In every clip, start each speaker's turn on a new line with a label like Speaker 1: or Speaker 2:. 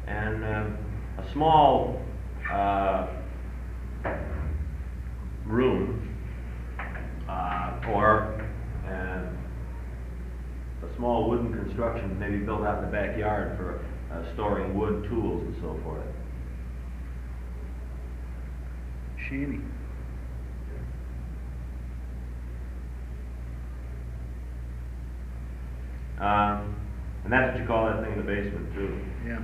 Speaker 1: And a small room or a small wooden construction maybe built out in the backyard for storing wood, tools, and so forth.
Speaker 2: Shanty.
Speaker 1: And that's what you call that thing in the basement, too.
Speaker 2: Yeah.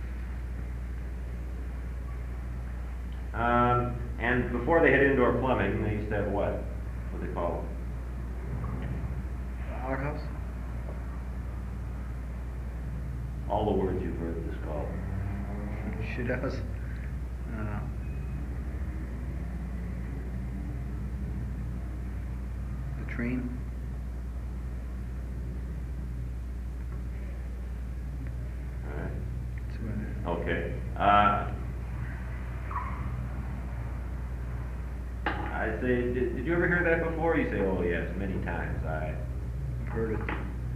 Speaker 1: And before they had indoor plumbing, they used to have what? What do they call it?
Speaker 2: Outhouse?
Speaker 1: All the words you've heard this called.
Speaker 2: Shit house. The train.
Speaker 1: All right.
Speaker 2: That's about it.
Speaker 1: Okay. I say, did you ever hear that before? You say, oh yes, many times.
Speaker 2: I've heard it.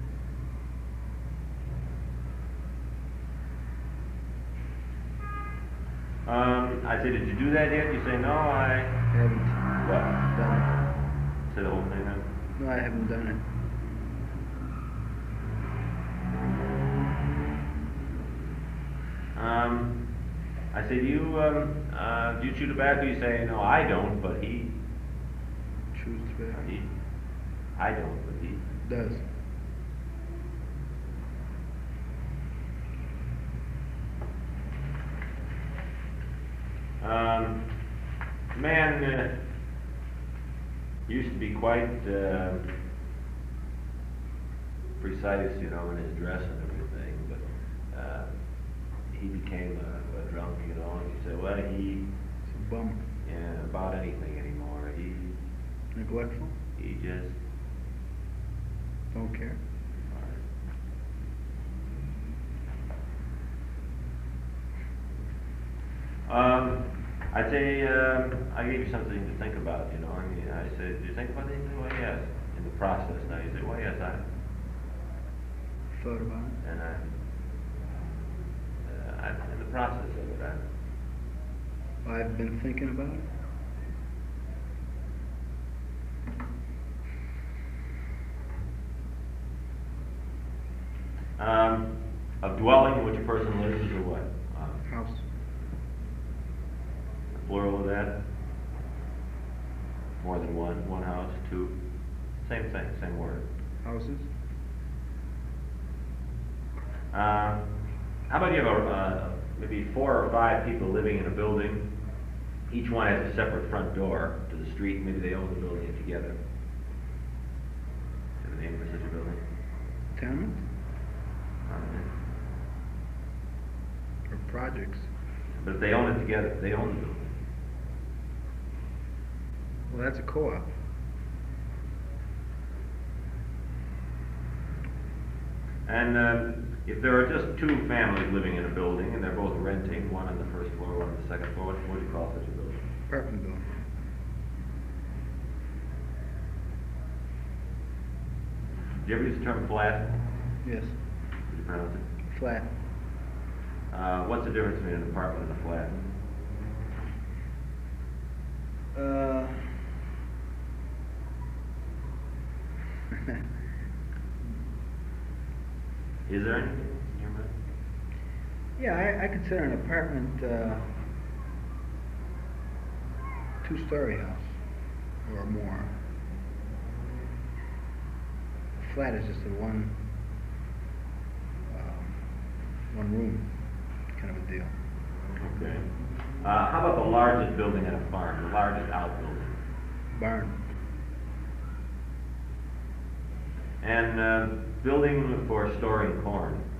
Speaker 1: I say, did you do that yet? You say, no, I
Speaker 2: Haven't
Speaker 1: what?
Speaker 2: done
Speaker 1: Say the whole thing then.
Speaker 2: it. No, I haven't done it.
Speaker 1: I say, do you chew tobacco? You say, no, I don't, but he.
Speaker 2: Choose tobacco.
Speaker 1: He. I don't, but he.
Speaker 2: Does.
Speaker 1: Man used to be quite precise, you know, in his dress and everything, but he became a drunk, you know, and you say, well, he,
Speaker 2: It's a bummer.
Speaker 1: yeah, about anything anymore.
Speaker 2: Neglectful.
Speaker 1: He just,
Speaker 2: Don't care.
Speaker 1: I'd say, I gave you something to think about, you know. I mean, I said, did you think about anything? Well, yes. In the process, now you say, well, yes,
Speaker 2: Thought about it.
Speaker 1: and in the process of it,
Speaker 2: I've been thinking about it.
Speaker 1: a dwelling in which a person lives is a what?
Speaker 2: House.
Speaker 1: Plural of that? More than one house, two? Same thing, same word.
Speaker 2: Houses.
Speaker 1: How about you have maybe 4 or 5 people living in a building. Each one has a separate front door to the street. Maybe they own the building together. Do you have a name for such a building?
Speaker 2: Tenement. Or projects.
Speaker 1: But if they own it together, they own the building.
Speaker 2: Well, that's a co-op.
Speaker 1: And if there are just 2 families living in a building and they're both renting, one on the first floor, one on the second floor, what do you call such a building?
Speaker 2: Apartment building.
Speaker 1: Do you ever use the term flat?
Speaker 2: Yes.
Speaker 1: Could you pronounce it?
Speaker 2: Flat.
Speaker 1: What's the difference between an apartment and a flat? Is there anything in your mind?
Speaker 2: Yeah, I consider an apartment 2-story house or more. A flat is just a one room kind of a deal.
Speaker 1: Okay. How about the largest building at a farm, the largest outbuilding?
Speaker 2: Barn.
Speaker 1: And building for storing corn.